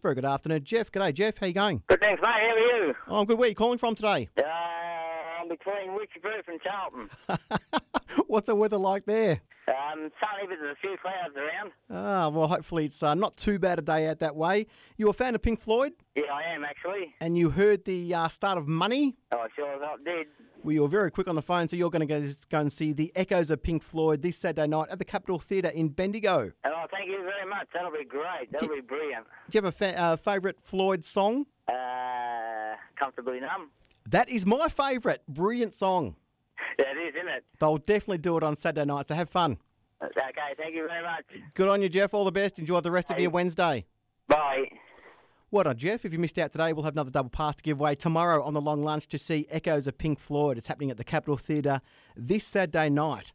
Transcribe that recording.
Very good afternoon, Jeff. G'day, Jeff. How you going? Good, thanks, mate. How are you? Oh, I'm good. Where are you calling from today? I'm between Witchyburg and Charlton. What's the weather like there? Sunny, but there's a few clouds around. Well, hopefully it's not too bad a day out that way. You a fan of Pink Floyd? Yeah, I am, actually. And you heard the start of Money? Oh, I sure as I did. Well, you were very quick on the phone, so you're going to go and see the Echoes of Pink Floyd this Saturday night at the Capitol Theatre in Bendigo. Oh, thank you very much. That'll be great. That'll be brilliant. Do you have a favourite Floyd song? Comfortably Numb. That is my favourite. Brilliant song. Yeah, it is, isn't it? They'll definitely do it on Saturday night, so have fun. Okay, thank you very much. Good on you, Jeff. All the best. Enjoy the rest of your Wednesday. Bye. Well done, Jeff. If you missed out today, we'll have another double pass to give away tomorrow on the long lunch to see Echoes of Pink Floyd. It's happening at the Capitol Theatre this Saturday night.